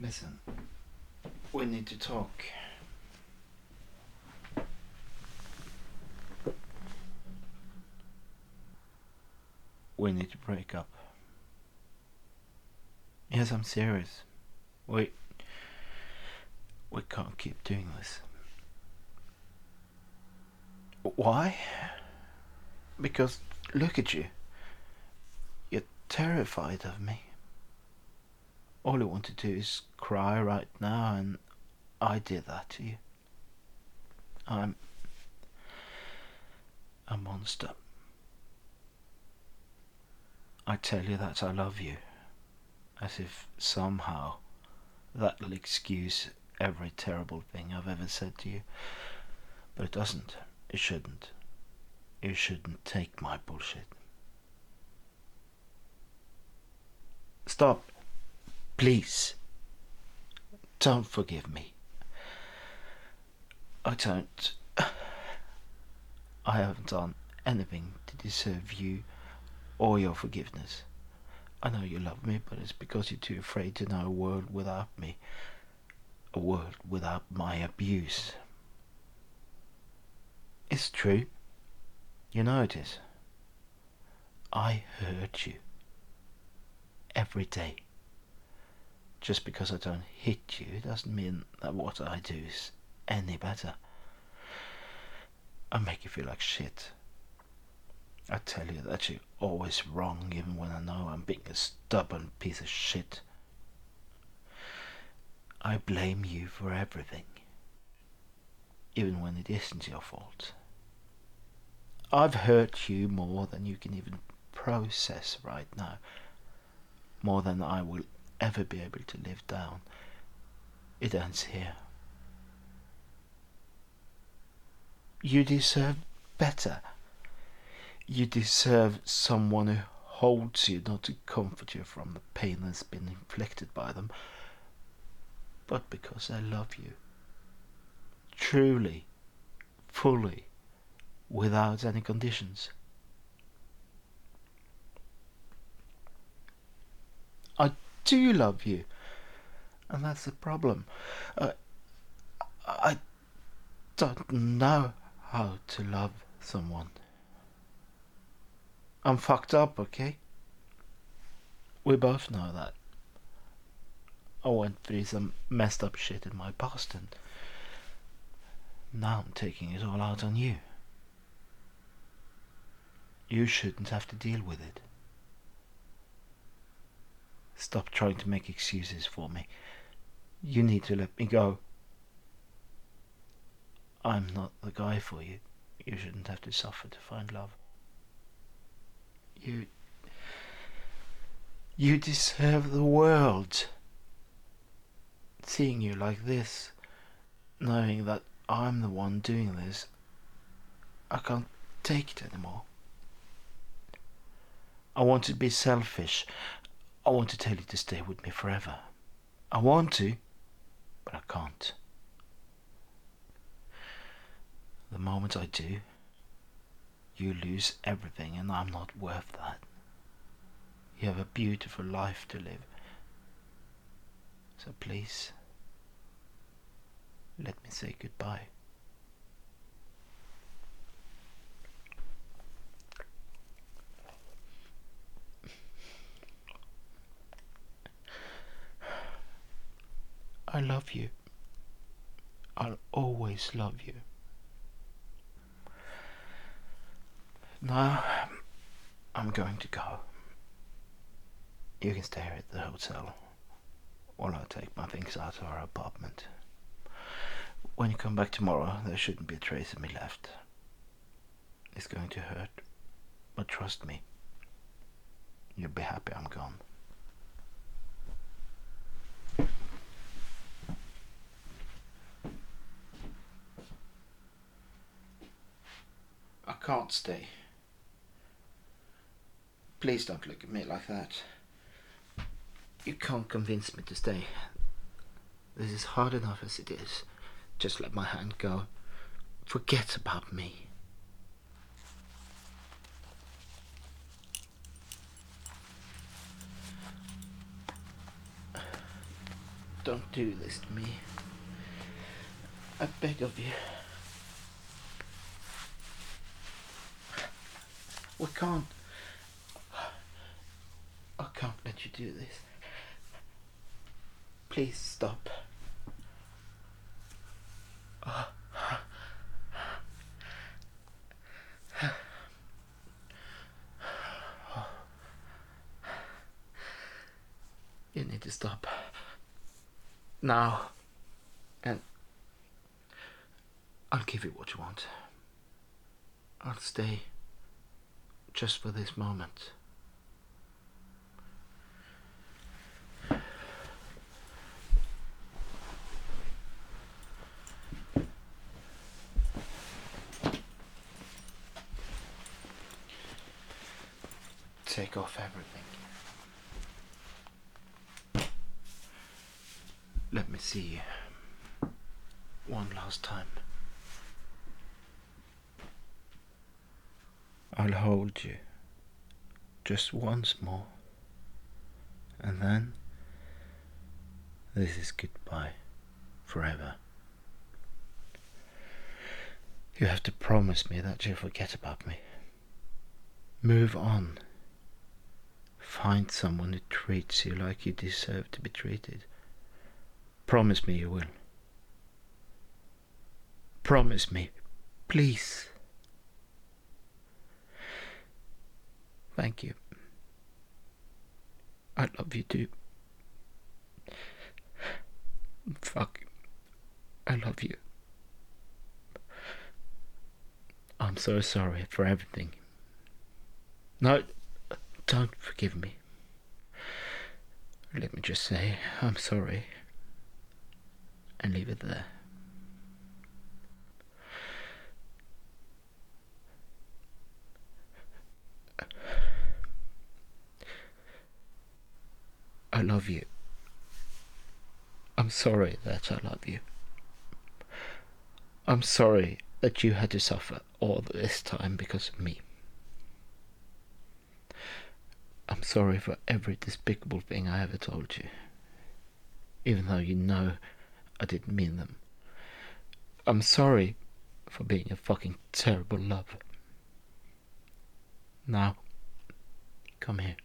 Listen, we need to talk. We need to break up. Yes, I'm serious. We can't keep doing this. Why? Because look at you. You're terrified of me. All you want to do is cry right now, and I did that to you. I'm a monster. I tell you that I love you, as if somehow that'll excuse every terrible thing I've ever said to you. But it doesn't. It shouldn't. You shouldn't take my bullshit. Stop. Please. Don't forgive me. I don't. I haven't done anything to deserve you or your forgiveness. I know you love me, but it's because you're too afraid to know a world without me. A world without my abuse. It's true. You know it is. I hurt you. Every day. Just because I don't hit you doesn't mean that what I do is any better. I make you feel like shit. I tell you that you're always wrong even when I know I'm being a stubborn piece of shit. I blame you for everything. Even when it isn't your fault. I've hurt you more than you can even process right now. More than I will ever be able to live down. It ends here. You deserve better. You deserve someone who holds you, not to comfort you from the pain that's been inflicted by them, but because I love you. Truly, fully, without any conditions. I do love you, and that's the problem. I don't know how to love someone. I'm fucked up, okay? We both know that. I went through some messed up shit in my past, and now I'm taking it all out on you. You shouldn't have to deal with it. Stop trying to make excuses for me. You need to let me go. I'm not the guy for you. You shouldn't have to suffer to find love. You deserve the world. Seeing you like this, knowing that I'm the one doing this, I can't take it anymore. I want to be selfish. I want to tell you to stay with me forever. I want to, but I can't. The moment I do, you lose everything, and I'm not worth that. You have a beautiful life to live. So please, let me say goodbye. I love you. I'll always love you. Now, I'm going to go. You can stay here at the hotel while I take my things out to our apartment. When you come back tomorrow, there shouldn't be a trace of me left. It's going to hurt, but trust me, you'll be happy I'm gone. I can't stay. Please don't look at me like that. You can't convince me to stay. This is hard enough as it is. Just let my hand go. Forget about me. Don't do this to me. I beg of you. We can't. I can't let you do this. Please stop. You need to stop. Now. And I'll give you what you want. I'll stay just for this moment. Take off everything. Let me see you one last time. I'll hold you just once more, and then this is goodbye forever. You have to promise me that you'll forget about me. Move on. Find someone who treats you like you deserve to be treated. Promise me you will. Promise me, please. Thank you. I love you too. Fuck. I love you. I'm so sorry for everything. No, don't forgive me. Let me just say I'm sorry and leave it there. I love you. I'm sorry that I love you. I'm sorry that you had to suffer all this time because of me. I'm sorry for every despicable thing I ever told you, even though you know I didn't mean them. I'm sorry for being a fucking terrible lover. Now, come here.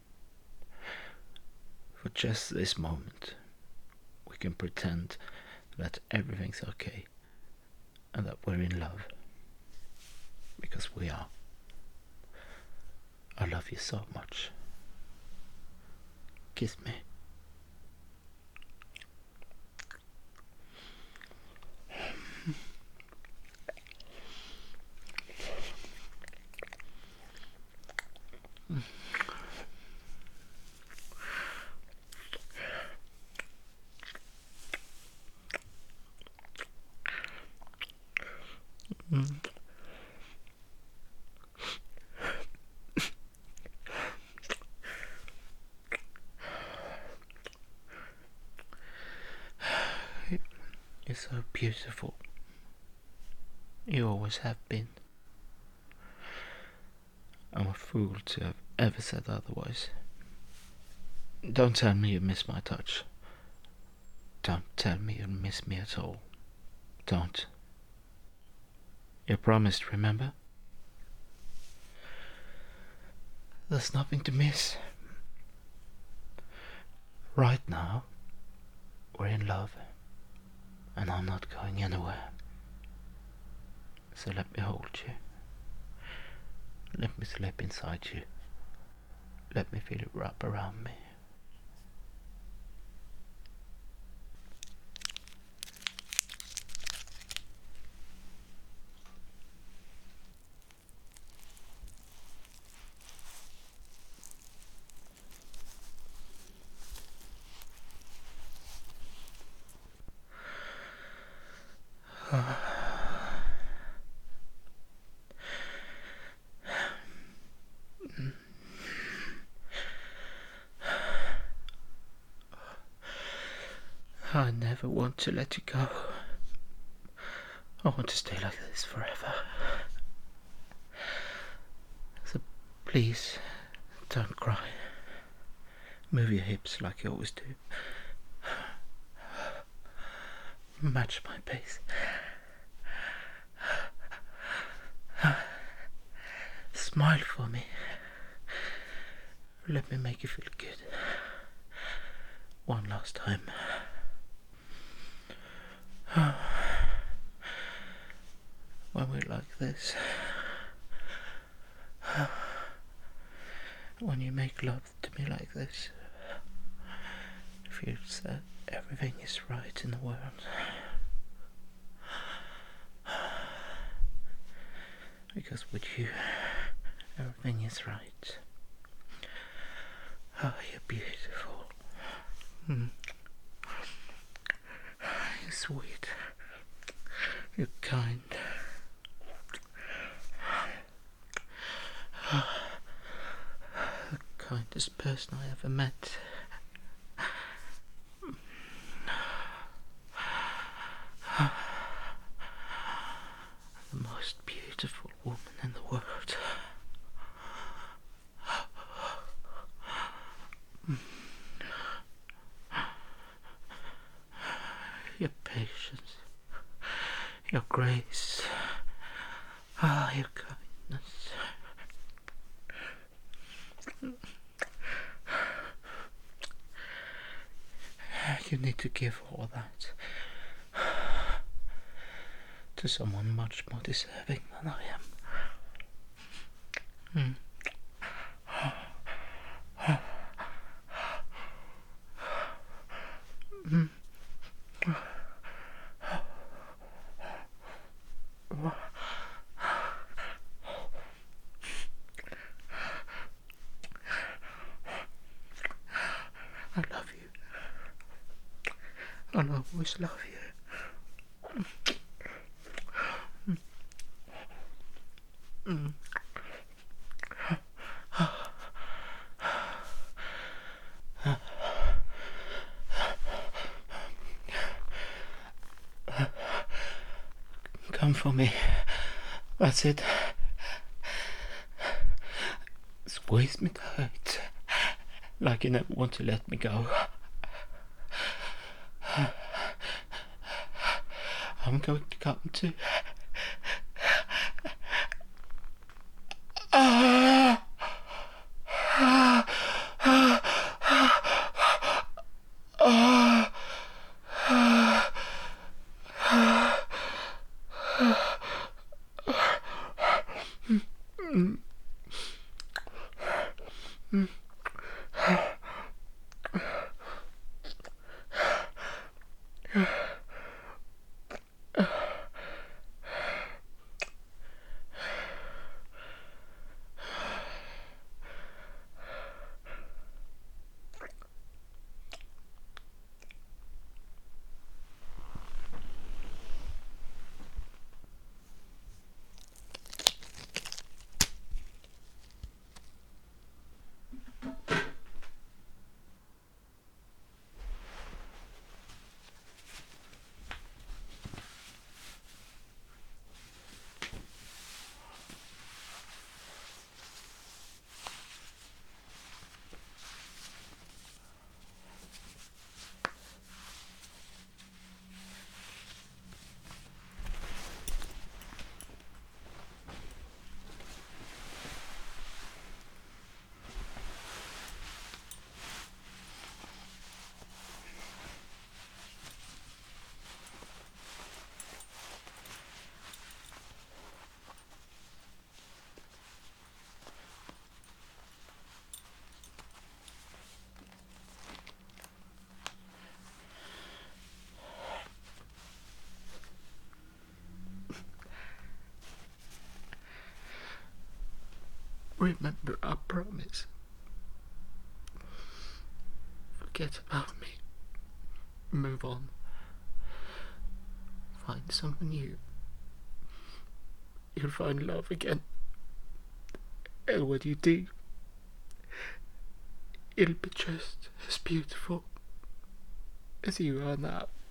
For just this moment, we can pretend that everything's okay and that we're in love. Because we are. I love you so much. Kiss me. You're so beautiful. You always have been. I'm a fool to have ever said otherwise. Don't tell me you miss my touch. Don't tell me you miss me at all. Don't. You promised, remember? There's nothing to miss. Right now, we're in love, and I'm not going anywhere. So let me hold you. Let me slip inside you. Let me feel it wrap around me. I never want to let you go. I want to stay like this forever. So please, don't cry. Move your hips like you always do. Match my pace. Smile for me. Let me make you feel good. One last time. When we're like this, when you make love to me like this, it feels that everything is right in the world. Because with you, everything is right. Oh, you're beautiful. You're sweet. You're kind. The kindest person I ever met. The most beautiful woman in the world. Your patience, your grace, your kindness. You need to give all that to someone much more deserving than I am. I love you. I'll always love you. Come for me. That's it. Squeeze me tight, like you never want to let me go. I'm going to come to. Remember our promise. Forget about me. Move on. Find someone new. You'll find love again. And when you do, it'll be just as beautiful as you are now.